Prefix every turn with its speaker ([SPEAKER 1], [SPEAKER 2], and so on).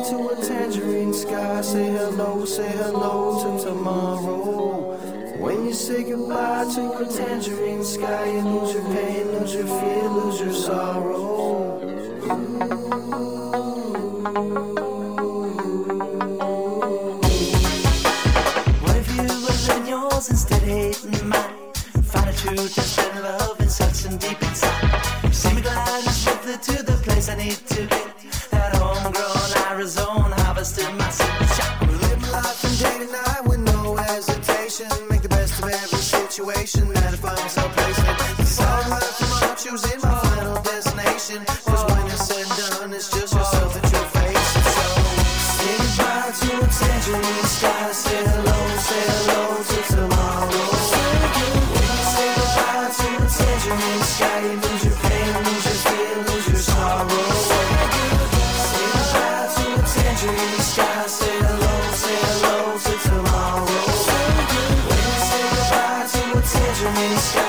[SPEAKER 1] to a tangerine sky. Say hello to tomorrow. When you say goodbye to a tangerine sky, you lose your pain, lose your fear, lose your sorrow.
[SPEAKER 2] What if you were living yours instead of hating mine? Find a truth and spread love and something deep inside. See me glide and swiftly to the place I need to be. That homegrown Arizona harvesting my seed.
[SPEAKER 1] We live my life from day to night with no hesitation. Make the best of every situation that I find myself placed in. It's all right from all choosing my final destination. Cause when it's said and done, it's just yourself that you're facing. So say goodbye to a tangerine sky. Say hello to tomorrow. When you say goodbye to a tangerine sky, you lose your pain, lose your fear, lose your sorrow. Say goodbye to a tangerine sky. Say hello to tomorrow. When you say goodbye to a tangerine sky.